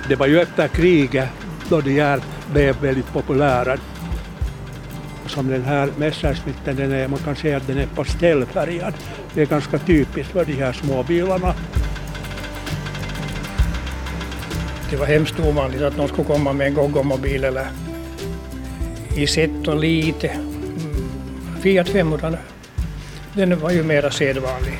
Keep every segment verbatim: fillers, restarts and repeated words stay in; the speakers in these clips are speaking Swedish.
Det var ju efter kriget då de här blev väldigt populära. Som den här Messerschmitten, den är, man kan säga att den är pastellfärgad. Det är ganska typiskt för de här små bilarna. Det var hemskt ovanligt att någon skulle komma med en Goggomobil eller Isetta lite. Fiat femhundra, den var ju mera sedvanlig.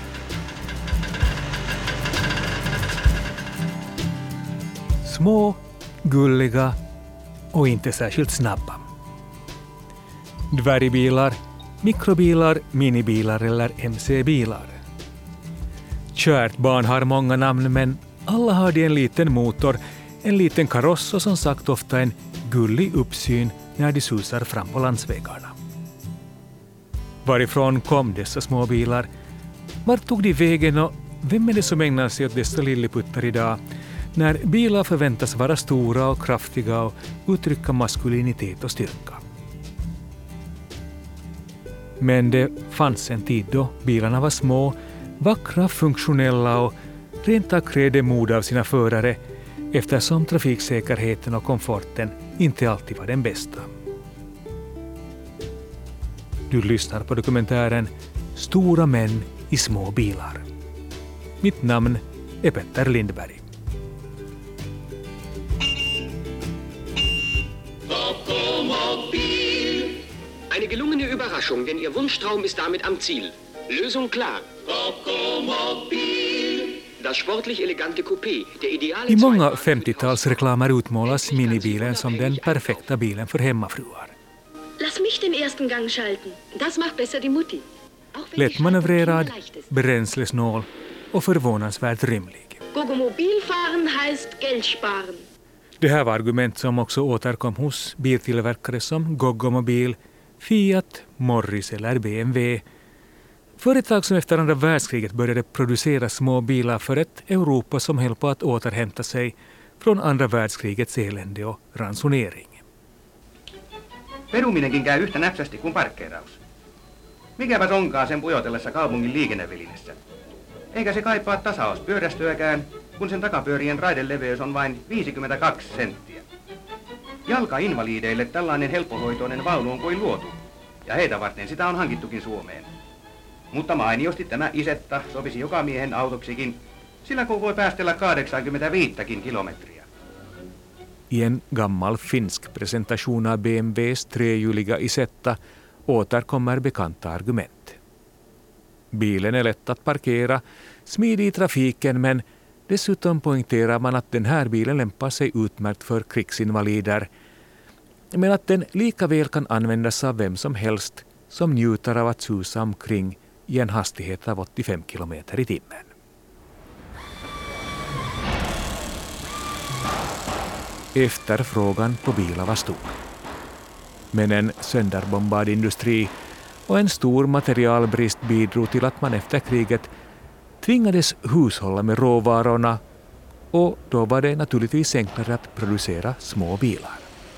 Små, gulliga och inte särskilt snabba. Dvärgbilar, mikrobilar, minibilar eller M C-bilar. Kärt barn har många namn, men alla har de en liten motor, en liten kaross och som sagt ofta en gullig uppsyn när de susar fram på landsvägarna. Varifrån kom dessa små bilar? Vart tog de vägen och vem är det som ägnar sig åt dessa lilliputtar idag? När bilar förväntas vara stora och kraftiga och uttrycka maskulinitet och styrka. Men det fanns en tid då bilarna var små, vackra, funktionella och rent av krävde mod av sina förare eftersom trafiksäkerheten och komforten inte alltid var den bästa. Du lyssnar på dokumentären Stora män i små bilar. Mitt namn är Petter Lindberg. Eine gelungene Überraschung, denn Ihr Wunschtraum ist damit am Ziel. Lösung klar. Das sportlich elegante Coupé, der ideale... I många femtiotalsreklamer utmålas minibilen som den perfekta bilen för hemmafruar. Lass mich den ersten Gang schalten. Das macht besser die Mutti. Lättmanövrerad, bränslesnål och förvånansvärt rymlig. Goggomobil fahren heißt Geld sparen. Det här var argument som också återkom hos biltillverkare som Goggomobil, Fiat, Morris eller B M W. Företag som efter andra världskriget började producera små bilar för ett Europa som höll på att återhämta sig från andra världskrigets elände och ransonering. Peruminenkin käy yhtä näpsästi kuin parkkeeraus. Mikäpäs onkaan sen pujotellessa kaupungin liikennevälinessä. Eikä se kaipaa tasauspyörästöäkään, kun sen takapyörien raideleveys on vain viisikymmentäkaksi senttiä. Jalkainvaliideille tällainen helppohoitoinen vaunu on kuin luotu, ja heitä varten sitä on hankittukin Suomeen. Mutta mainiosti tämä Isetta sopisi joka miehen autoksikin, sillä kun voi päästellä kahdeksankymmentäviisi kilometriä. I en gammal finsk presentation av B M Ws trehjuliga Isetta återkommer bekanta argument. Bilen är lätt att parkera, smidig i trafiken, men dessutom poängterar man att den här bilen lämpar sig utmärkt för krigsinvalider, men att den lika väl kan användas av vem som helst som njuter av att susa omkring i en hastighet av åttiofem kilometer i timmen. Efterfrågan på bilar var stor. Men en sönderbombad industri och en stor materialbrist bidrog till att man efter kriget tvingades hushålla med råvarorna, och då var det naturligtvis enklare att producera små bilar.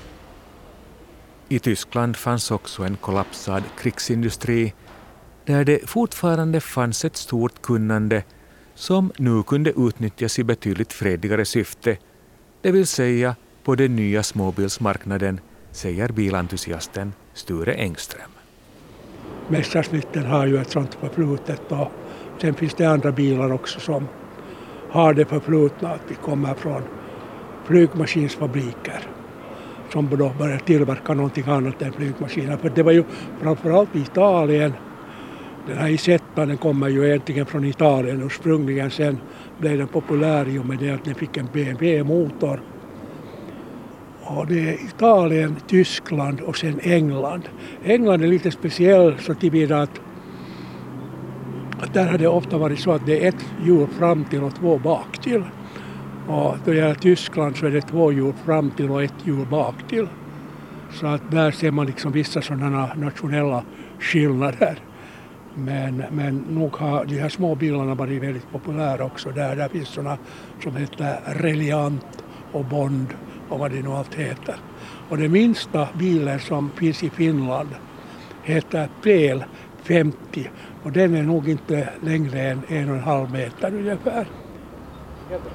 I Tyskland fanns också en kollapsad krigsindustri där det fortfarande fanns ett stort kunnande som nu kunde utnyttjas i betydligt fredligare syfte, det vill säga på den nya småbilsmarknaden, säger bilentusiasten Sture Engström. Messerschmitten har ju ett sånt förflutet, och sen finns det andra bilar också som har det förflutna att vi kommer från flygmaskinsfabriker som då började tillverka någonting annat än flygmaskiner. För det var ju framförallt i Italien. Den här Isetta, den kommer ju egentligen från Italien ursprungligen. Sen blev den populär i och med det att den fick en B M W-motor. Och det är Italien, Tyskland och sen England. England är lite speciell så tillvida att, att där har det ofta varit så att det är ett hjul fram till och två bak till. Och då det gäller Tyskland så är det två hjul fram till och ett hjul bak till. Så att där ser man liksom vissa sådana nationella skillnader. Men, men nog har de här små bilarna varit väldigt populära också. Där, där finns sådana som heter Reliant och Bond och vad det nu allt heter. Och den minsta bilen som finns i Finland heter P L femtio. Och den är nog inte längre än en och en halv meter ungefär.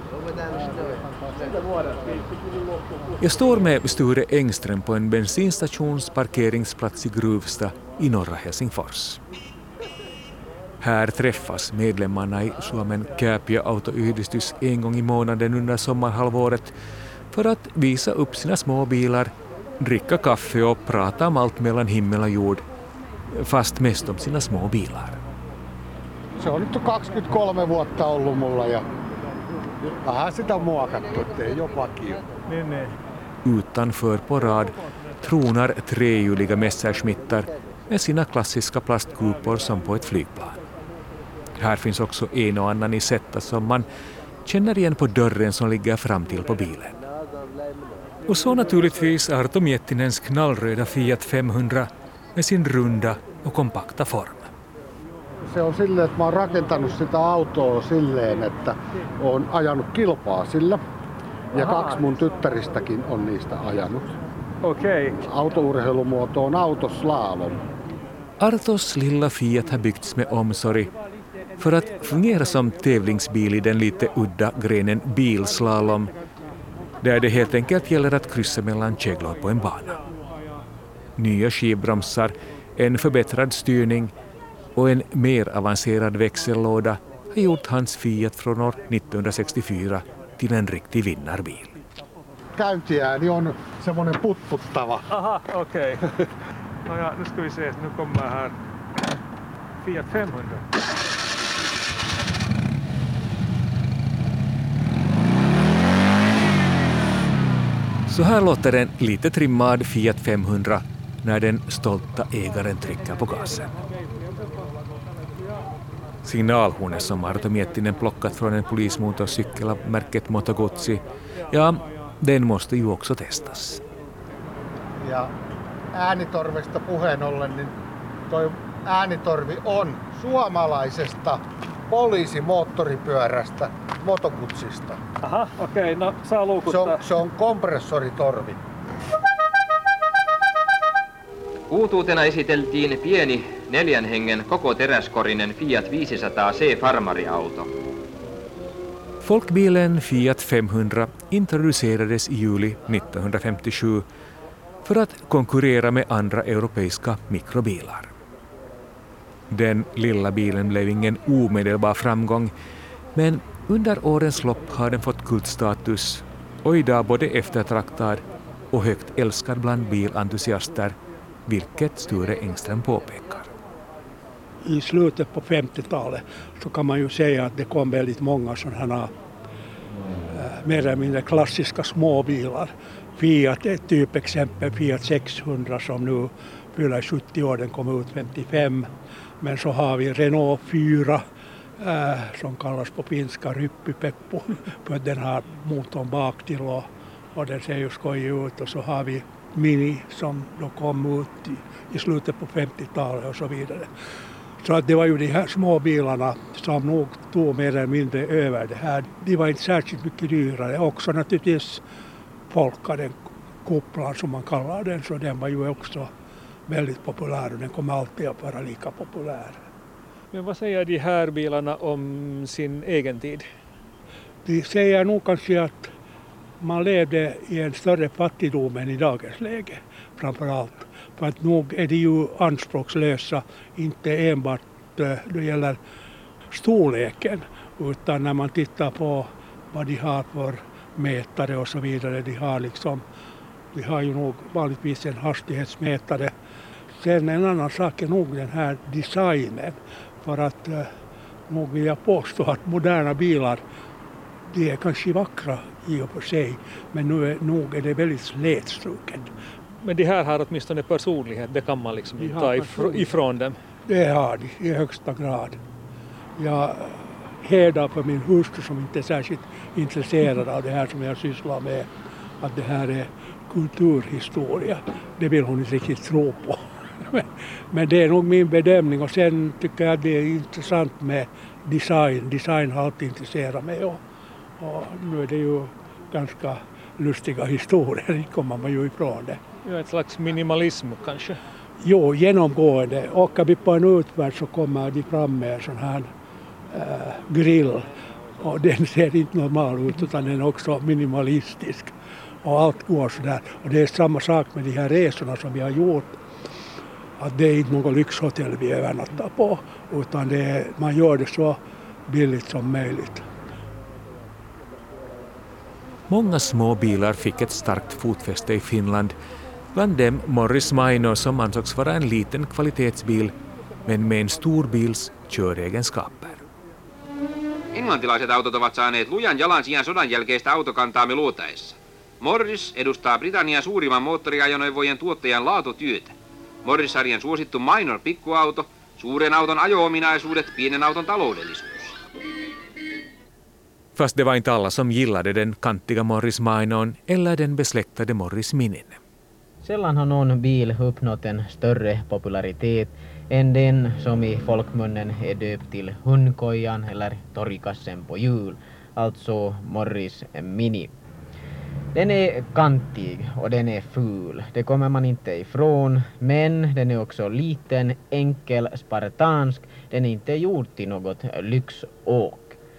Jag står med Sture Engström på en bensinstations parkeringsplats i Gruvsta i norra Helsingfors. Här träffas medlemmarna i Suomen Kääpiö autoyhdistys en gång i månaden under sommarhalvåret för att visa upp sina småbilar, dricka kaffe och prata om allt mellan himmel och jord, fast mest om sina små bilar. Se on nyt kaksikymmentäkolme vuotta ollut mulla ja vähän sitä muokattu, ettei ole vakio. Niin, niin. Utanför på rad tronar trehjuliga Messerschmittar med sina klassiska plastkupor som på ett flygplan. Här finns också en och annan i sätta som man känner igen på dörren som ligger fram till på bilen. Och så naturligtvis Arto Miettinens knallröda Fiat femhundra med sin runda och kompakta form. Se on silleen, että mä oon rakentanut sitä autoa silleen, että oon ajanut kilpaa sillä. Ja Aha. kaksi mun tyttäristäkin on niistä ajanut. Okej. Okay. Autourheilumuoto on autoslalom. Artos lilla Fiat har byggts med omsorg för att fungera som tävlingsbil i den lite udda grenen bilslalom, där det helt enkelt gäller att kryssa mellan käglor på en bana. Nya skivbromsar, en förbättrad styrning och en mer avancerad växellåda har gjort hans Fiat från år nittonhundrasextiofyra till en riktig vinnarbil. Käyntiääni on semmoinen putputtava. Aha, okej. Okay. No ja, nu ska vi se, nu kommer här Fiat femhundra. Så här låter en lite trimmad Fiat femhundra när den stolta ägaren trycker på gasen. Signalhornet som Arto Miettinen plockat från en polismotorcykel av märket Moto Guzzi, ja, den måste ju också testas. Ja äänitorvesta puheen ollen, niin toi äänitorvi on suomalaisesta poliisimoottoripyörästä Moto Guzzista. Aha, okei, okay, no saa luukuttaa. Se on, se on kompressoritorvi. Uutuutena esiteltiin pieni neljän hengen koko teräskorinen Fiat viisisataa C farmariauto. Folkbilen Fiat femhundra introducerades i juli nittonhundrafemtiosju för att konkurrera med andra europeiska mikrobilar. Den lilla bilen blev ingen omedelbar framgång, men under årens lopp har den fått kultstatus och idag både eftertraktad och högt älskad bland bilentusiaster, vilket Sture Engström påpekar. I slutet på femtiotalet så kan man ju säga att det kom väldigt många sådana äh, mer eller mindre klassiska småbilar. Fiat är ett typexempel, Fiat sexhundra som nu fyller sjuttio år, den kom ut femtiofem. Men så har vi Renault fyra äh, som kallas på finska Ryppypeppo för att den har motorn bak till och, och den ser ju skojig ut. Och så har vi Mini som då kom ut i, i slutet på femtiotalet och så vidare. Så att det var ju de här små bilarna som nog tog mer eller mindre över det här. De var inte särskilt mycket dyrare. Också naturligtvis Folka, den kupplan som man kallar den, så den var ju också väldigt populär och den kommer alltid att vara lika populär. Men vad säger de här bilarna om sin egen tid? De säger nog kanske att man levde i en större fattigdom än i dagens läge, framförallt. För att nog är de ju anspråkslösa, inte enbart då det gäller storleken, utan när man tittar på vad de har för mätare och så vidare. De har, liksom, de har ju nog vanligtvis en hastighetsmätare. Sen en annan sak är nog den här designen, för att eh, nog vill jag påstå att moderna bilar, de är kanske vackra i och för sig, men nu är, nog är det väldigt slätstruket. Men de här har åtminstone personlighet, det kan man liksom inte ta ifr- ifrån dem. Det har de i högsta grad. Jag härdar för min hustru som inte är särskilt intresserad av det här som jag sysslar med, att det här är kulturhistoria. Det vill hon inte riktigt tro på. Men det är nog min bedömning, och sen tycker jag det är intressant med design. Design har alltid intresserat mig, och, och nu är det ju ganska lustiga historier, det kommer man ju ifrån det. Ja, ett slags minimalism kanske? Jo, genomgående. Åker vi på en utfärd så kommer de fram med en sån här äh, grill Och den ser inte normal ut utan den är också minimalistisk. Och allt går sådär. Och det är samma sak med de här resorna som vi har gjort. Att det är inte något lyxhotell vi övernattar på. Utan det är, man gör det så billigt som möjligt. Många små bilar fick ett starkt fotfäste i Finland. Bland dem Morris Minor som ansågs vara en liten kvalitetsbil men med en stor bils köregenskaper. Englantilaiset autot ovat saaneet lujan jalansijan sodan jälkeistä autokantaamme luotaessa. Morris edustaa Britannian suurimman moottoriajoneuvojen tuottajan laatutyötä. Morris-sarjan suosittu Minor pikkuauto, suuren auton ajo-ominaisuudet, pienen auton taloudellisuus. Fast det var inte alla som gillade den kantiga Morris Minorn eller den besläktade Morris Minin. Sällan har någon bil uppnått en större popularitet än den som i folkmunnen är döpt till hundkojan eller torgkassen på hjul, alltså Morris Mini. Den är kantig och den är ful, det kommer man inte ifrån, men den är också liten, enkel, spartansk, den är inte gjord till något lyxåk.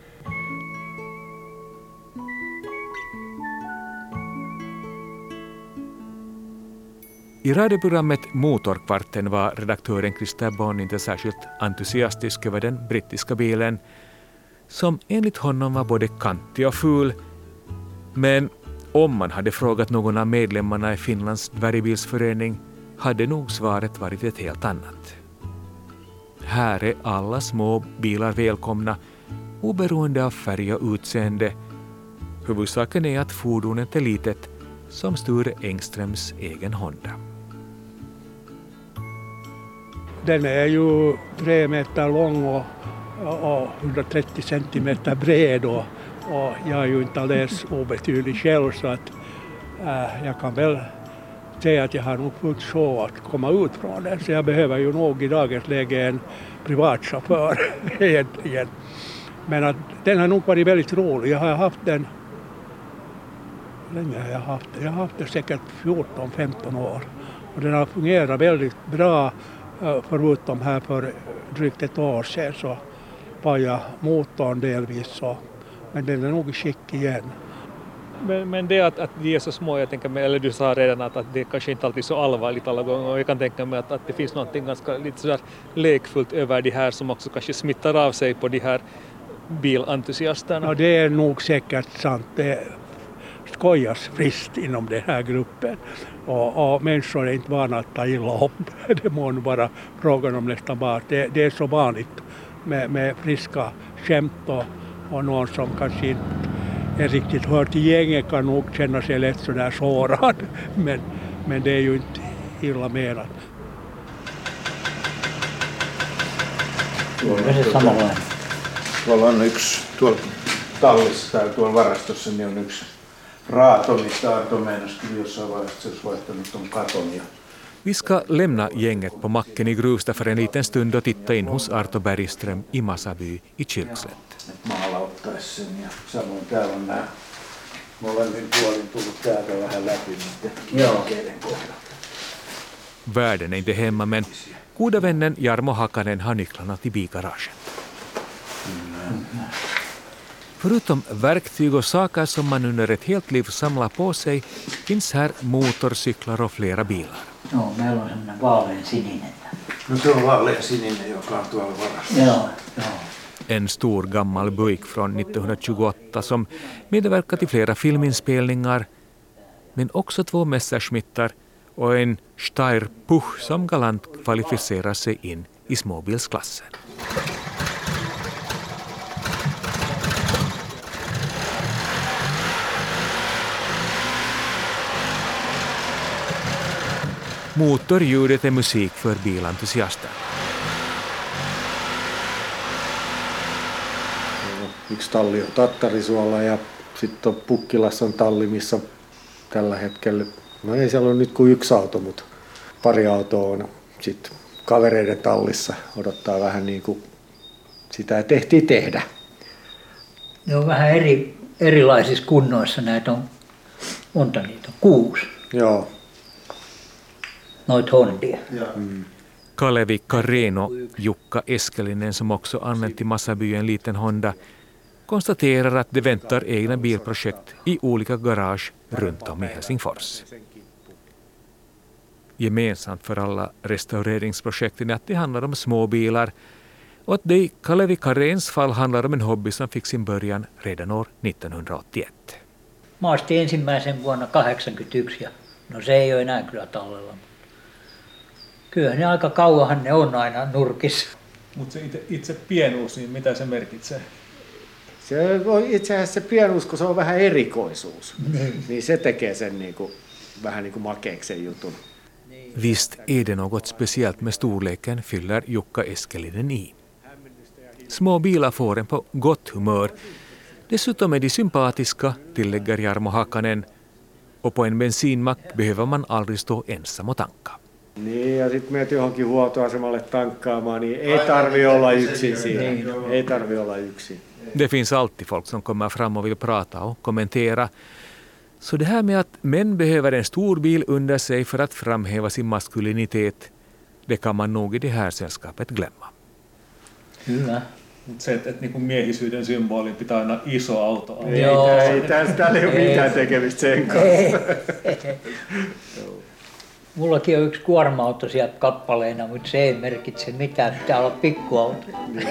I radioprogrammet Motorkvarten var redaktören Christer Bonn inte särskilt entusiastisk över den brittiska bilen, som enligt honom var både kantig och ful. Men om man hade frågat någon av medlemmarna i Finlands dvärgbilsförening hade nog svaret varit ett helt annat. Här är alla små bilar välkomna, oberoende av färg och utseende. Huvudsaken är att fordonet är litet, som Sture Engströms egen Honda. Den är ju tre meter lång och, och hundratrettio centimeter bred och, och jag är ju inte alldeles obetydlig själv så att äh, jag kan väl säga att jag har nog fullt så att komma ut från den så jag behöver ju nog i dagens läge en privatchaufför egentligen. Men att den har nog varit väldigt rolig. Jag har haft den länge har jag haft den. Jag har haft den säkert fjorton femton år och den har fungerat väldigt bra. Förutom här för drygt ett år sedan så var jag motorn delvis så, men den är nog i skick igen. Men, men det att, att de är så små, jag tänker mig, eller du sa redan att, att det kanske inte alltid är så allvarligt alla gånger och jag kan tänka mig att, att det finns något ganska lite sådär lekfullt över det här som också kanske smittar av sig på de här bilentusiasterna. Ja, det är nog säkert sant. Det skojas friskt inom den här gruppen. Och, och människor är inte vana att ta illa upp. Det må nu vara frågan om nästan bara. Det, det är så vanligt med, med friska skämt och, och någon som kanske inte är riktigt hör till gänget kan nog känna sig lätt sådär sårad. Men, men det är ju inte illa menat. Tuolla on yksi, tuolla tallissa tai tuolla varastossa niin on yksi raato, mistä Arto meinasi kyllä jossain vaiheessa, se olisi vaihtanut ton katon. Ja... Vi ska lämna gänget på macken i Gruvsta för en liten stund och titta in hos Arto Bergström i Masaby i Kyrkslätt. Maalauttaisi sen ja samoin täällä on nämä molemmin puolin tullut täältä vähän läpi niiden jälkeiden kohdalta. Världen är inte hemma men goda vännen Jarmo Hakanen har nycklarna till bilgaragen. Mm. Förutom verktyg och saker som man under ett helt liv samlar på sig finns här motorcyklar och flera bilar. Joo, meillä on semmoinen vaalean sininen. No se on vaalean sininen, joka on tuolla varastossa. Joo, joo. En stor gammal Buick från nittonhundratjugoåtta som medverkat i flera filminspelningar men också två Messerschmittar och en Steyr Puch som galant kvalificerar sig in i småbilsklassen. Motorljudet är musik för bilentusiaster. Yksi talli on Tattarisuolla ja sitten on Pukkilassa on talli, missä tällä hetkellä, no ei siellä ole nyt kuin yksi auto, mutta pari autoa on sitten kavereiden tallissa. Odottaa vähän niin kuin sitä tehtiin tehdä. Ne on vähän eri, erilaisissa kunnoissa, näitä on, monta niitä on, kuusi. Joo. Noit Hondia. Mm. Kalevi Carreno, Jukka Eskelinen som också använt i Masaby en liten Honda, konstaterar att det väntar egna bilprojekt i olika garage runt om i Helsingfors. Gemensamt för alla restaureringsprojekten är att det handlar om småbilar och att det i Kalevi Karens fall handlar om en hobby som fick sin början redan år nittonhundraåttioett. Mä astin ensimmäisen vuonna kahdeksankymmentäyksi ja no se ei ole enää kyllä tallella. Kyllä ne aika kauanhan ne on aina nurkissa. Mutta se itse, itse pienuus, niin mitä se merkitsee? Se on itse asiassa se pienuus, kun se on vähän erikoisuus. Niin, niin se tekee sen niin kuin, vähän niin kuin makeeksen jutun. Visst är det något speciellt med storleken, fyller Jukka Eskelinen i. Små bilar får en på gott humör. Dessutom är de sympatiska, tillägger Jarmo Hakanen. Och på en bensinmack behöver man aldrig stå ensam och tanka. Niin, ja sitten menet johonkin huoltoasemalle tankkaamaan, niin ei tarvi olla yksin siinä. Ei tarvi olla yksin. Det finns alltid folk som kommer fram och vill prata och kommentera. Så det här med att män behöver en stor bil under sig för att framhäva sin maskulinitet, det kan man nog i det här sällskapet glömma. Kyllä. Se, että, että niin miehisyyden symboli pitää aina iso auto olla. Ei, ei tästä ei ole mitään tekemistä sen kanssa. Mullakin on yksi kuorma-auto sieltä kappaleena, mutta se ei merkitse mitään, pitää olla pikkuauto.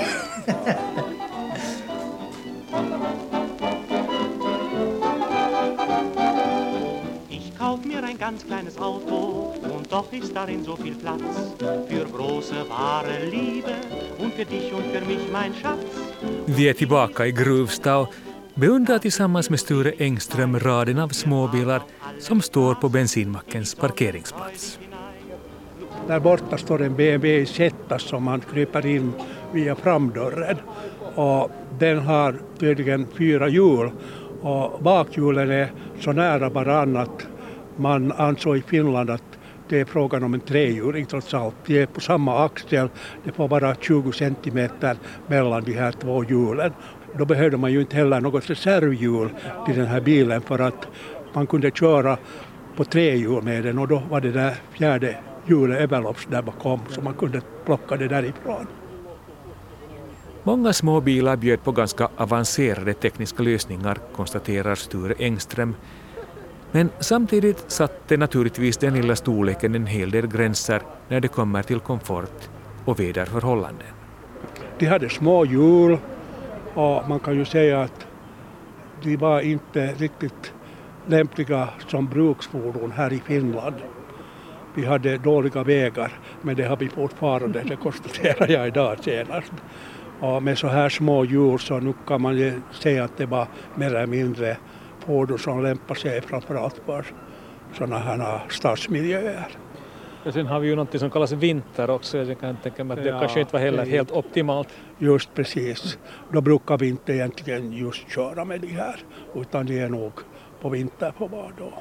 Ich kauf mir ein ganz kleines Auto und doch ist darin so viel Platz für große wahre Liebe und för dich und för mich mein Schatz. Vi är tillbaka i Gruvsta och beundrar tillsammans med Sture Engström raden av småbilar som står på bensinmackens parkeringsplats. Där borta står en B M W Zeta som man kryper in via framdörren. Och den har tydligen fyra hjul och bakhjulen är så nära varann att man ansåg i Finland att det är frågan om en trehjuling trots allt. De är på samma axel, det får vara tjugo centimeter mellan de här två hjulen. Då behövde man ju inte heller något reservhjul till den här bilen för att man kunde köra på tre hjul med den och då var det där fjärde hjulet överlopps där bakom så man kunde plocka det därifrån. Många små bilar bjöd på ganska avancerade tekniska lösningar, konstaterar Sture Engström. Men samtidigt satte naturligtvis den lilla storleken en hel del gränser när det kommer till komfort och väderförhållanden. De hade små hjul och man kan ju säga att de var inte riktigt lämpliga som bruksfordon här i Finland. Vi hade dåliga vägar, men det har vi fortfarande, det konstaterar jag idag senast. Och med så här små hjul så nu kan man ju säga att det var mer eller mindre fordon som lämpar sig framförallt för sådana här stadsmiljöer. Ja sen har vi ju något som kallas vinter också, jag kan tänka mig att det ja, kanske inte var heller det, helt optimalt. Just precis, då brukar vi inte egentligen just köra med de här, utan det är nog på vinter på var då.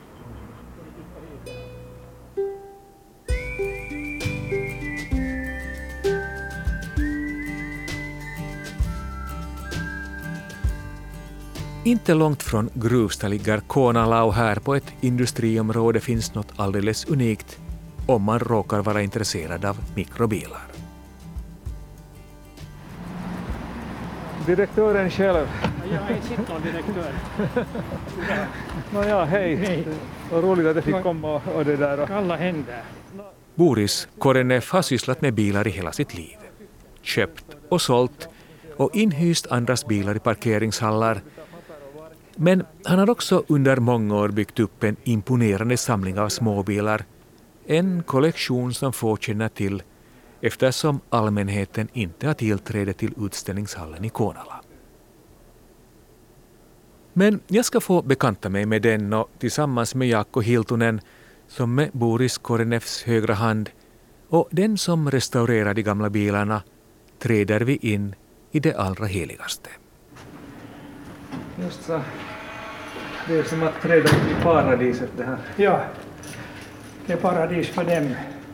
Inte långt från Gruvsta ligger Koonalau. Här på ett industriområde finns något alldeles unikt om man råkar vara intresserad av mikrobilar. Direktören själv. Jag är sittande-direktör. Nåja, hej. hej. Vad roligt att jag fick komma och, och det där. Och... Alla händer. Boris Korenev har sysslat med bilar i hela sitt liv. Köpt och sålt och inhyst andras bilar i parkeringshallar. Men han har också under många år byggt upp en imponerande samling av småbilar. En kollektion som få känner till eftersom allmänheten inte har tillträde till utställningshallen i Koonala. Men jag ska få bekanta mig med den och tillsammans med Jaakko Hiltunen som med Boris Korenevs högra hand och den som restaurerar de gamla bilarna träder vi in i det allra heligaste. Just så. Det är som att träda i paradiset det här. Ja, det är paradis för dem.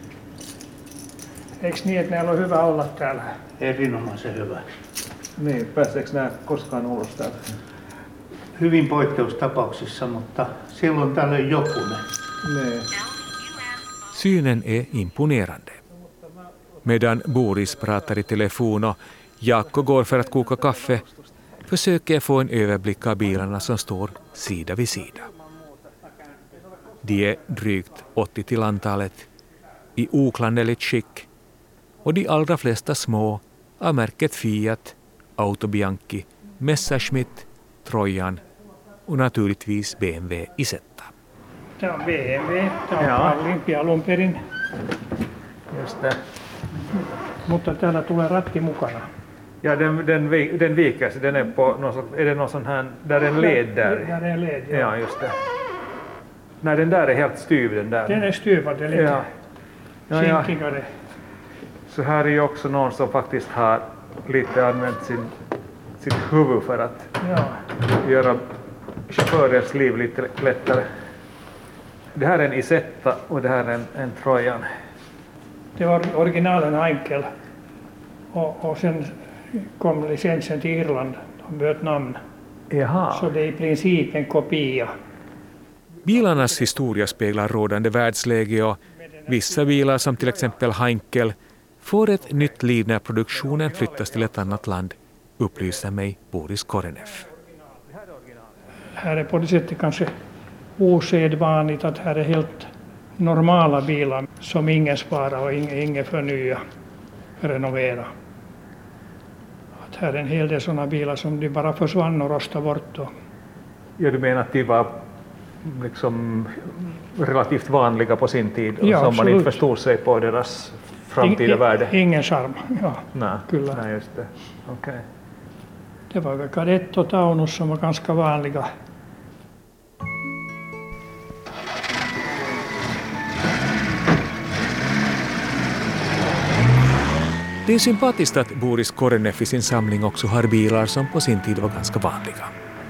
Eikö niin, että näillä on hyvä olla täällä? Erinomaisen hyvä. Niin, pääseekö nämä koskaan ulos täältä? Hyvin poikkeustapauksissa, mutta silloin tällöin jokunen. Niin. Synen är imponerande. Medan Boris pratar i telefon och Jaakko går för att koka kaffe försöker jag få en överblick av bilarna som står sida vid sida. De är drygt åttio till antalet, i oklanderligt skick, och de allra flesta små av märket Fiat, Auto Bianchi, Messerschmitt, Trojan och naturligtvis B M W Isetta. Tämä on B M W, tämä on Joo. kalliimpi alun perin, Just det. mutta täällä tulee ratti mukana. Ja, den, den, vi- den viker sig. Den är på någon sorts, är det någon sån här, där är en led där? Där är en led, ja. Ja, just det. Nej, den där är helt styv, den där. Den är styvad, det är lite Ja. Ja, ja. kinkigare. Så här är ju också någon som faktiskt har lite använt sin, sitt huvud för att Ja. göra chaufförens liv lite lättare. Det här är en Isetta och det här är en, en Trojan. Det var originalen Heinkel och, och sen kom licensen till Irland. De bytte namn. Jaha. Så det är i princip en kopia. Bilarnas historia speglar rådande världsläge och vissa bilar som till exempel Heinkel får ett nytt liv när produktionen flyttas till ett annat land, upplyser mig Boris Korenev. Här är på det sättet kanske osedvanligt att här är helt normala bilar som ingen sparar och ingen, ingen förnya, renovera. Att här är en hel del sådana bilar som de bara försvann och rostade bort. Och Ja, du menar att de var liksom relativt vanliga på sin tid och Ja, som man absolut. inte förstod sig på deras framtida ing- värde? Ingen charm, ja. Nej, Kyllä. nej, just det. Okej. Det var väl Kadett och Taunus som var ganska vanliga. Det är sympatiskt att Boris Korenev i sin samling också har bilar som på sin tid var ganska vanliga.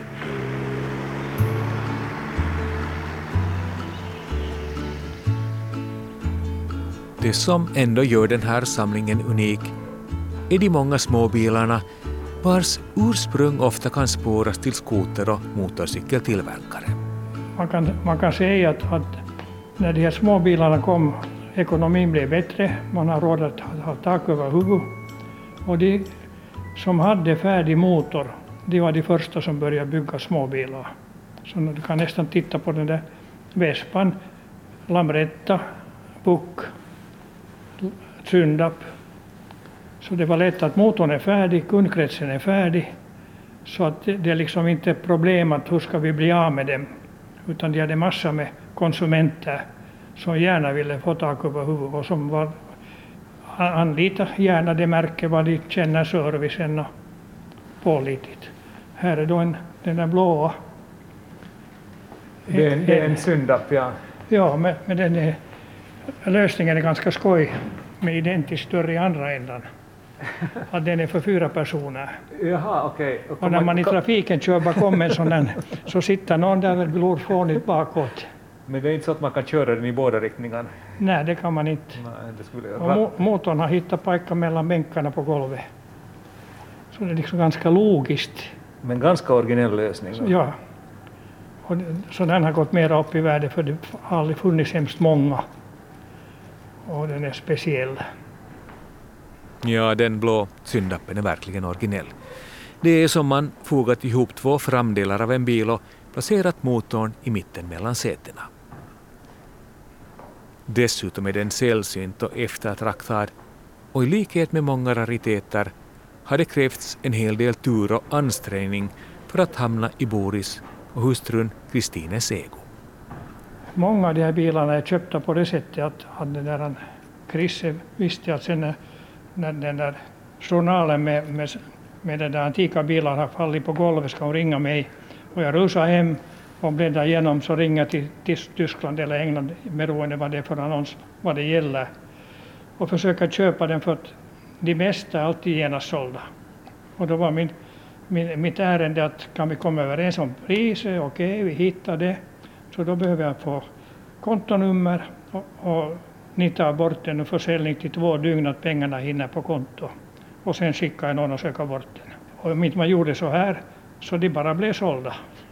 Det som ändå gör den här samlingen unik är de många småbilarna vars ursprung ofta kan spåras till skoter- och motorcykeltillverkare. Man kan, man kan säga att, att när de här små bilarna kom, ekonomin blev bättre, man har råd att ha, ha tak över huvudet. Och de som hade färdig motor, de var de första som började bygga småbilar. Så du kan nästan titta på den där Vespan, Lambretta, Puck, Sundap. Så det var lätt att motorn är färdig, kundkretsen är färdig. Så att det, det är liksom inte ett problem att hur ska vi bli av med dem. Utan de hade massor med konsumenter som gärna ville få tak över huvudet och som var, anlita gärna det märke vad de känner servicen och pålitligt. Här är då en, den där blåa. Det är en, det är en Sundap, ja. Ja, men, men den är, lösningen är ganska skoj med identiskt dörr i andra ändan. Att den är för fyra personer. Jaha, okej. Okay. Och när man i trafiken kör bakom en sån där, så sitter någon där och glor fånigt bakåt. Men det är inte så att man kan köra den i båda riktningarna? Nej, det kan man inte. Nej, det skulle Och mo- motorn har hittat pojkar mellan bänkarna på golvet. Så det är liksom ganska logiskt. Men ganska originell lösning. Så, ja. Och det- så den har gått mer upp i värde för det har aldrig funnits hemskt många. Och den är speciell. Ja, den blå Syndappen är verkligen originell. Det är som man fogat ihop två framdelar av en bil och placerat motorn i mitten mellan sätena. Dessutom är den sällsynt och eftertraktad, och i likhet med många rariteter har det krävts en hel del tur och ansträngning för att hamna i Boris och hustrun Kristines ägo. Många av de här bilarna är köpta på det sättet att, att den där Chrisse visste att sen när, när den där journalen med, med, med den där antika bilar har fallit på golvet ska hon ringa mig. Och jag rusar hem och bläddrar igenom, så ringer till, till Tyskland eller England beroende vad det är för annons, vad det gäller. Och försöker köpa den för att de mesta är alltid genast sålda. Och då var min, min, mitt ärende att kan vi komma överens om priset, okej okay, vi hittar det. Så då behöver jag få kontonummer och, och ni tar bort en försäljning till två dygn att pengarna hinner på konto. Och sen skickar jag någon och söker bort den. Och om inte man gjorde så här så de bara blev sålda.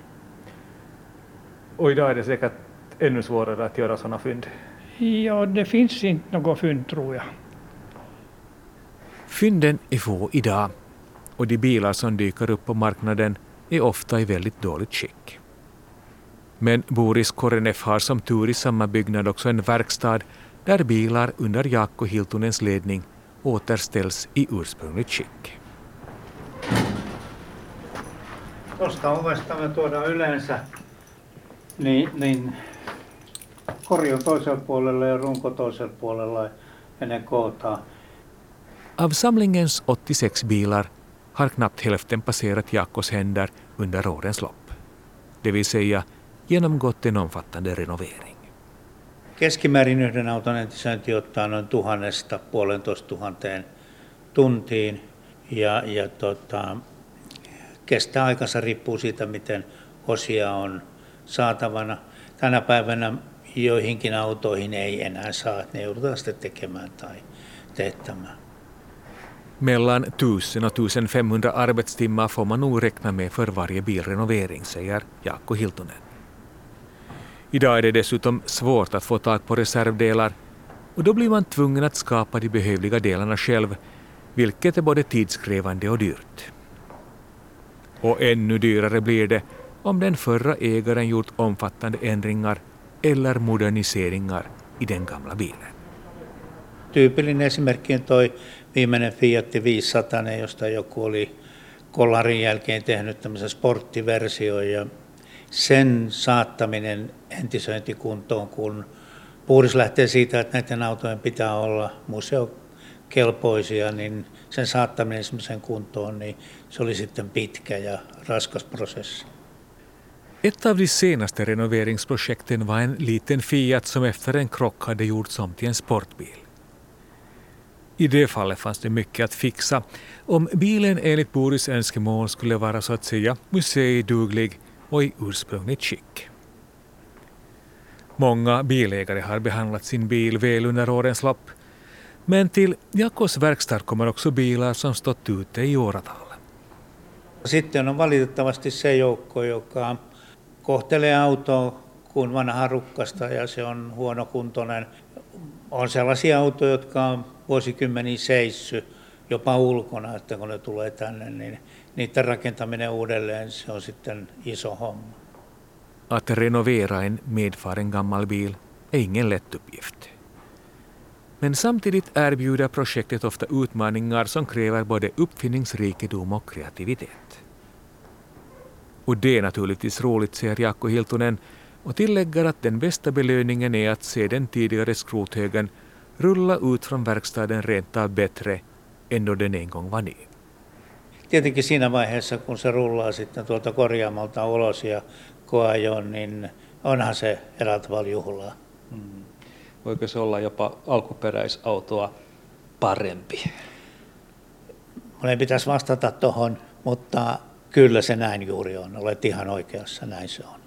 Och idag är det säkert ännu svårare att göra sådana fynd. Ja, det finns inte något fynd tror jag. Fynden är få idag, och och de bilar som dyker upp på marknaden är ofta i väldigt dåligt skick. Men Boris Korenev har som tur i samma byggnad också en verkstad där bilar under Jaakko Hiltunens ledning återställs i ursprungligt skick. Tuosta ovesta me tuodaan yleensä niin, niin korju toisella puolella ja runko toisella puolella ja ne kootaan. Av samlingens åttiosex bilar har knappt hälften passerat Jaakkos händer under årens lopp. Det vill säga genomgått en omfattande renovering. Keskimäärin yhden auton entisöinti ottaa noin tuhannesta puolentoista tuhanteen tuntiin ja, ja tota, kestää aikansa, riippuu siitä, miten osia on saatavana. Tänä päivänä joihinkin autoihin ei enää saa, että ne joudutaan sitten tekemään tai teettämään. Mellan tusen och tusen femhundra arbetstimmar får man nog räkna med för varje bilrenovering, säger Jaakko Hiltunen. Idag är det dessutom svårt att få tag på reservdelar och då blir man tvungen att skapa de behövliga delarna själv, vilket är både tidskrävande och dyrt. Och ännu dyrare blir det om den förra ägaren gjort omfattande ändringar eller moderniseringar i den gamla bilen. Tyypillinen esimerkki on toi viimeinen Fiat viisisataa, josta joku oli kollarin jälkeen tehnyt tämmöisen sporttiversion ja sen saattaminen entisöintikuntoon, kun Puuris lähtee siitä, että näiden autojen pitää olla museokelpoisia, niin sen saattaminen semmoisen kuntoon, niin se oli sitten pitkä ja raskas prosessi. Ett av de senaste renoveringsprojekten var en liten Fiat som efter en krock hade gjorts om till en sportbil. I det fallet fanns det mycket att fixa om bilen enligt Boris önskemål skulle vara så att säga museiduglig och i ursprungligt skick. Många bilägare har behandlat sin bil väl under årens lopp, men till Jaakkos verkstad kommer också bilar som stått ute i åratal. Sitten on valitettavasti se joukko, joka kohtelee autoa kuin vanhaa rukkasta ja se on huonokuntoinen. On sellaisia autoja, jotka on vuosikymmeniä seissy jopa ulkona, että kun ne tulee tänne, niin niiden rakentaminen uudelleen, se on sitten iso homma. Att renovera en medfaren gammal bil är ingen lätt uppgift. Men samtidigt erbjuder projektet ofta utmaningar som kräver både uppfinningsrikedom och kreativitet. Och det är naturligtvis roligt, säger Jaakko Hiltunen, och tillägger att den bästa belöningen är att se den tidigare skrothögen rulla ut från verkstaden rent av bättre än då den en gång var ny. Tietenkin siinä vaiheessa, kun se rullaa sitten tuolta korjaamalta ulos ja koajoon, niin onhan se eräällä tavalla juhlaa. Mm. Voiko se olla jopa alkuperäisautoa parempi? Monen pitäisi vastata tuohon, mutta kyllä se näin juuri on. Olet ihan oikeassa, näin se on.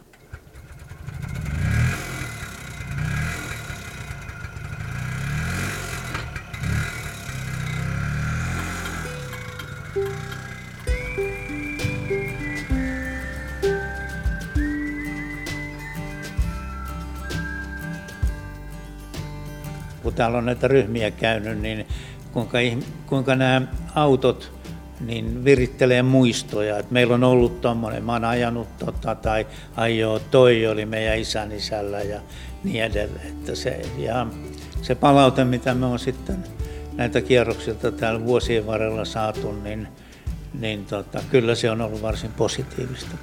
Kun täällä on näitä ryhmiä käynyt, niin kuinka, kuinka nämä autot niin virittelee muistoja. Et meillä on ollut tuommoinen, mä oon ajanut tota, tai ajoo, toi oli meidän isän isällä ja niin edelleen. Että se, ja se palaute, mitä me on sitten näitä kierroksilta täällä vuosien varrella saatu, niin, niin tota, kyllä se on ollut varsin positiivista.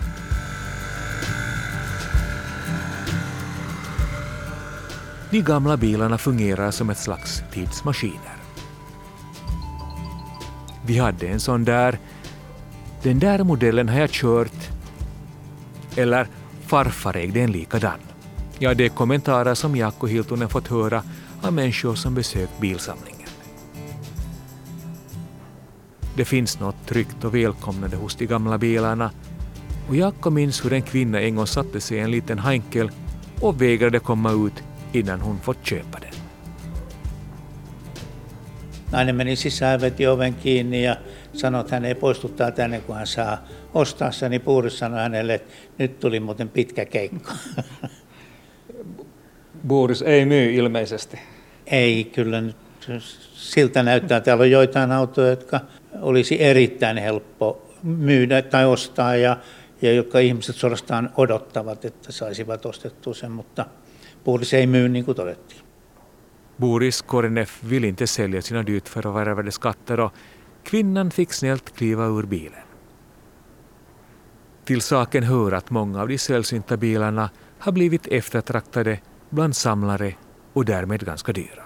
De gamla bilarna fungerar som ett slags tidsmaskiner. Vi hade en sån där. Den där modellen har jag kört. Eller farfar ägde en likadan. Ja, det är kommentarer som Jaakko Hiltunen fått höra av människor som besökt bilsamlingen. Det finns något tryggt och välkomnande hos de gamla bilarna. Och Jaakko minns hur en kvinna en gång satte sig i en liten hankel och vägrade komma ut innan hon fått köpa den. Nainen meni sisään, veti oven kiinni ja sanoi, että hän ei poistu täältä ennen kuin hän saa ostaa sen. Niin Puuris sanoi hänelle, että nyt tuli muuten pitkä keikko. Boris ei myy ilmeisesti. Ei, kyllä nyt siltä näyttää. Täällä on joitain autoja, jotka olisi erittäin helppo myydä tai ostaa ja, ja jotka ihmiset suorastaan odottavat, että saisivat ostettua sen, mutta Boris ei myy niin kuin todettiin. Boris Korenev vill inte sälja sina dyrt förvärvade skatter och kvinnan fick snällt kliva ur bilen. Till saken hör att många av de sällsynta bilarna har blivit eftertraktade bland samlare och därmed ganska dyra.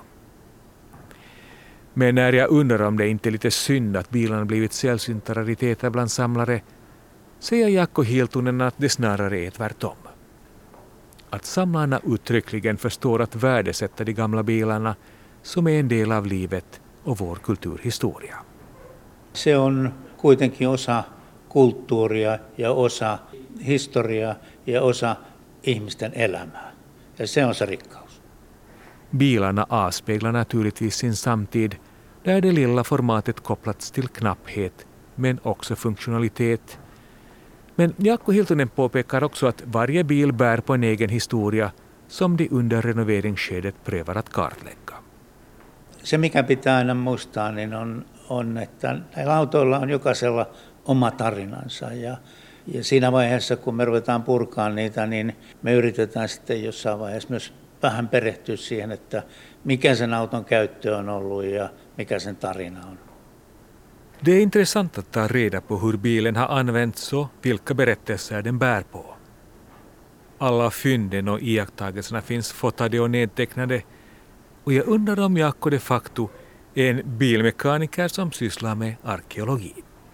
Men när jag undrar om det inte är lite synd att bilarna blivit sällsynta rariteter bland samlare, säger Jaakko Hiltunen att det snarare är tvärtom. Att samlarna uttryckligen förstår att värdesätta de gamla bilarna som är en del av livet och vår kulturhistoria. Se on kuitenkin osa kulttuuria ja osa historiaa ja osa ihmisten elämää. Ja se on se rikkaus. Bilarna avspeglar naturligtvis sin samtid, där det lilla formatet kopplats till knapphet men också funktionalitet. Men Jaakko Hiltunen påpekar också att varje bil bär på en egen historia som de under renoveringsskedet prövar att kartlägga. Se mikä pitää aina muistaa niin on, on, että näillä autoilla on jokaisella oma tarinansa ja, ja siinä vaiheessa kun me ruvetaan purkaa niitä, niin me yritetään sitten jossain vaiheessa myös vähän perehtyä siihen, että mikä sen auton käyttö on ollut ja mikä sen tarina on. Det är intressant att ta reda på hur bilen har använts och vilka berättelser den bär på. Alla fynden och iakttagelserna finns fotade och nedtecknade och jag undrar om Jaakko de facto är en bilmekaniker som sysslar med arkeologi.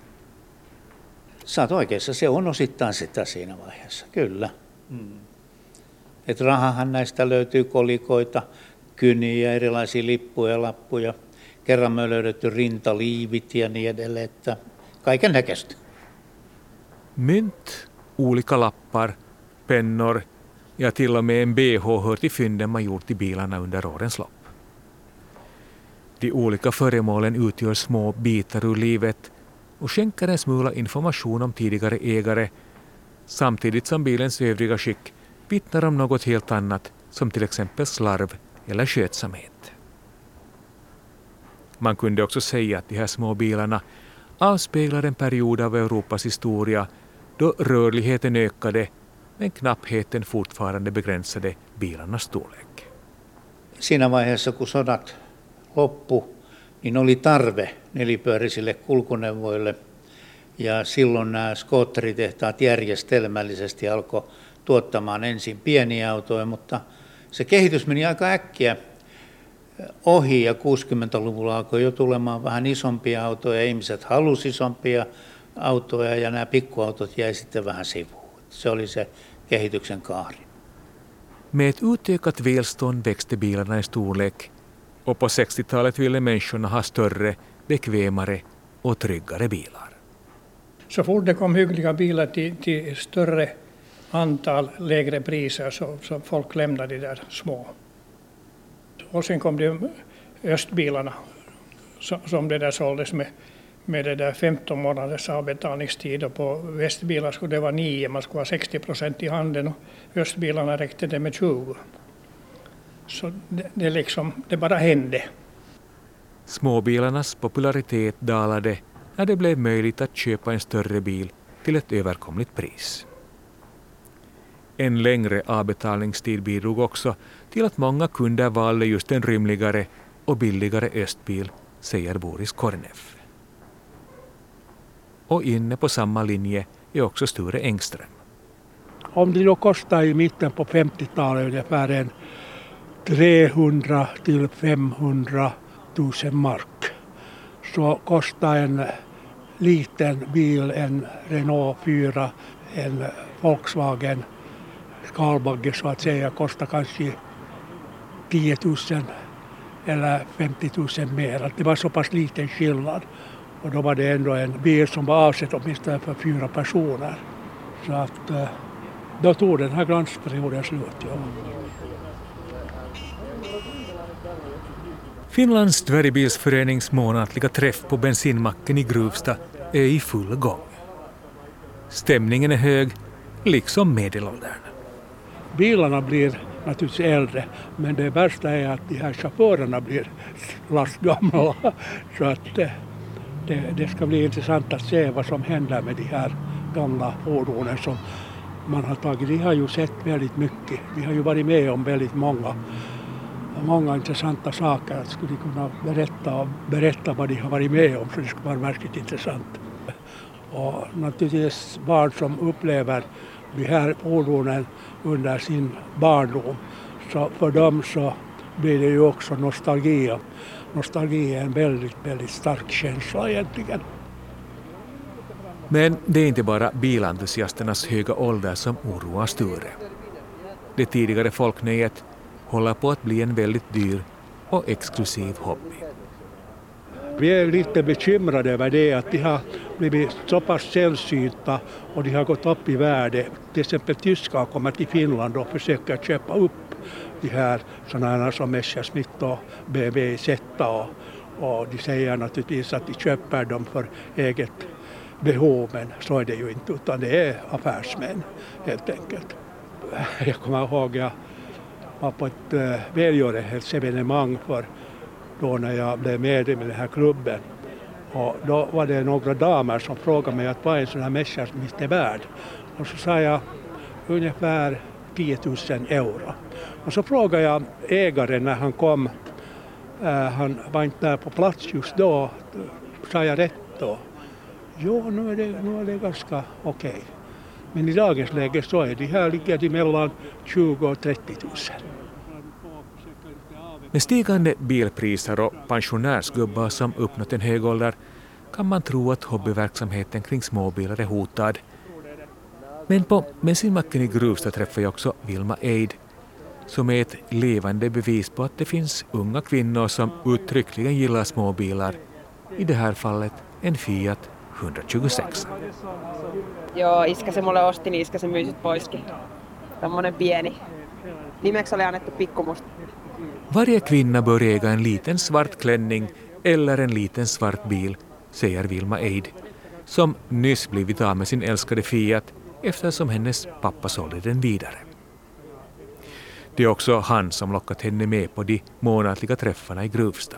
Sä oot oikeassa, se on osittain sitä siinä vaiheessa, kyllä. Mm. Et rahahan näistä löytyy kolikoita, kyniä, erilaisia lippuja ja lappuja. Kerran me on löydetty rintaliivit ja niin edelleen, että kaiken näköistä. Mynt, olika lappar, pennor ja till och med en B H hör till fynden man gjort i bilarna under årens lopp. De olika föremålen utgör små bitar ur livet och skänker en smula information om tidigare ägare, samtidigt som bilens övriga skick vittnar om något helt annat, som till exempel slarv eller skötsamhet. Man kunde också säga att de här små bilarna avspeglar en period av Europas historia då rörligheten ökade men knappheten fortfarande begränsade bilarnas storlek. Siinä vaiheessa kun sodat loppu, niin oli tarve nelipyörisille kulkuneuvoille ja silloin nämä skootteritehtaat järjestelmällisesti alkoi tuottamaan ensin pieniä autoja, mutta se kehitys meni aika äkkiä ohi ja kuusikymmentäluvulla alkoi jo tulemaan vähän isompia autoja. Ihmiset halusi isompia autoja ja nämä pikkuautot jäi sitten vähän sivuun. Se oli se kehityksen kaari. Med ett utökat välstånd växte bilarna i storlek och på sextiotalet ville människorna ha större, bekvämare och tryggare bilar. Så fort det kom hyggliga bilar till, till större antal, lägre priser, så, så folk lämnade de där små. Och sen kom det östbilarna som det där såldes med, med det där femton månaders avbetalningstid, och på västbilar skulle det vara nio, man skulle ha sextio procent i handen och östbilarna räckte det med tjugo. Så det, det, liksom, det bara hände. Småbilarnas popularitet dalade när det blev möjligt att köpa en större bil till ett överkomligt pris. En längre avbetalningstid bidrog också till att många kunder valde just en rymligare och billigare östbil, säger Boris Korenev. Och inne på samma linje är också Sture Engström. Om det då kostar i mitten på femtiotalet ungefär en trehundra till femhundra tusen mark, så kostar en liten bil, en Renault fyra, en Volkswagen skalbagge så att säga, kostar kanske tio tusen eller femtio tusen mer. Det var så pass liten skillnad, och då var det ändå en bil som var avsedd åtminstone för fyra personer. Så att då tog den här glansperioden slut. Ja. Finlands dvärgbilsförenings månatliga träff på bensinmacken i Gruvsta är i full gång. Stämningen är hög, liksom medelåldern. Bilarna blir naturligtvis äldre, men det värsta är att de här chaufförerna blir lastgamla. Så att det, det ska bli intressant att se vad som händer med de här gamla fordonen som man har tagit. Vi har ju sett väldigt mycket. Vi har ju varit med om väldigt många, många intressanta saker. Att skulle kunna berätta, berätta vad de har varit med om, så det skulle vara verkligt intressant. Och naturligtvis barn som upplever de här fordonen under sin barndom, så för dem så blir det ju också nostalgi. Nostalgi är en väldigt, väldigt stark känsla egentligen. Men det är inte bara bilentusiasternas höga ålder som oroar Sture. Det tidigare folknöjet håller på att bli en väldigt dyr och exklusiv hobby. Vi är lite bekymrade över det, att de har blivit så pass sällsynta och de har gått upp i värde. Till exempel tyskar har kommit till Finland och försöker köpa upp de här sådana som Messerschmitt och B M W Z, och, och de säger naturligtvis att de köper dem för eget behov, men så är det ju inte, utan det är affärsmän helt enkelt. Jag kommer ihåg jag var på ett uh, välgörenhetsevenemang för då när jag blev medlem i den här klubben, och då var det några damer som frågade mig att vad en sån här Messerschmitt är värd, och så sa jag ungefär tio tusen euro. Och så frågade jag ägaren när han kom, uh, han var inte där på plats just då, sa jag rätt då? Jo, nu är det, nu är det ganska okej. Okay. Men i dagens läge så är det här ligger det mellan tjugo och trettio tusen. Med stigande bilpriser och pensionärsgubbar som uppnått en hög ålder kan man tro att hobbyverksamheten kring småbilar är hotad. Men på bensinmacken i Gruvsta träffar jag också Vilma Eid, som är ett levande bevis på att det finns unga kvinnor som uttryckligen gillar småbilar. I det här fallet en Fiat satakolmekymmentäsex. Joo, iska se mulle osti, niin iska se myi sit poiskin. Tämmönen pieni. Nimeksi oli annettu Pikkumusta. Varje kvinna bör äga en liten svart klänning eller en liten svart bil, säger Vilma Eid, som nyss blivit av med sin älskade Fiat eftersom hennes pappa sålde den vidare. Det är också han som lockat henne med på de månatliga träffarna i Gruvsta.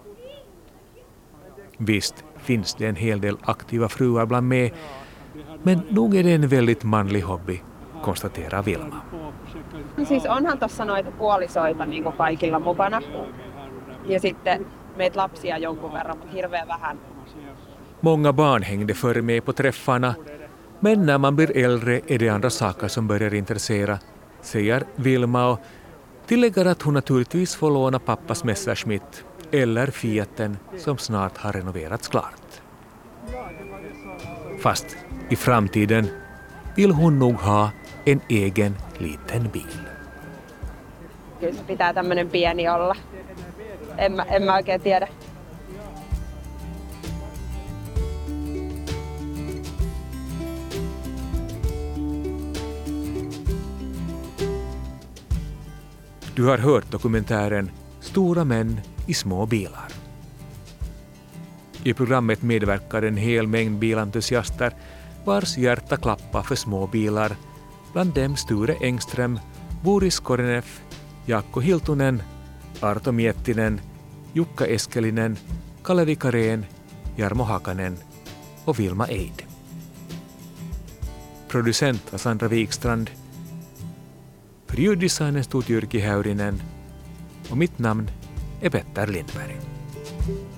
Visst finns det en hel del aktiva fruar bland med, men nog är det en väldigt manlig hobby, konstaterar Vilma. Siis onhan tuossa noita puolisoita niin kuin kaikilla mukana. Ja sitten meitä lapsia jonkun verran, mutta hirveän vähän. Många barn hängde förr med på träffarna, men när man blir äldre är det andra saker som börjar intressera, säger Vilma, och tillägger att hon naturligtvis får låna pappas Messerschmitt eller Fiaten som snart har renoverats klart. Fast i framtiden vill hon nog ha en egen liten bil. Kyllä se pitää tämmönen pieni olla. En mä, en mä oikein tiedä. Du har hört dokumentären Stora män i små bilar. I programmet medverkar en hel mängd bilentusiaster vars hjärta klappar för små bilar, bland dem Sture Engström, Boris Korenev, Jaakko Hiltunen, Arto Miettinen, Jukka Eskelinen, Kalevi Karén, Jarmo Hakanen och Vilma Eid. Producent var Sandra Wikstrand. För ljuddesignen stod Jyrki Häyrinen och mitt namn är Petter Lindberg.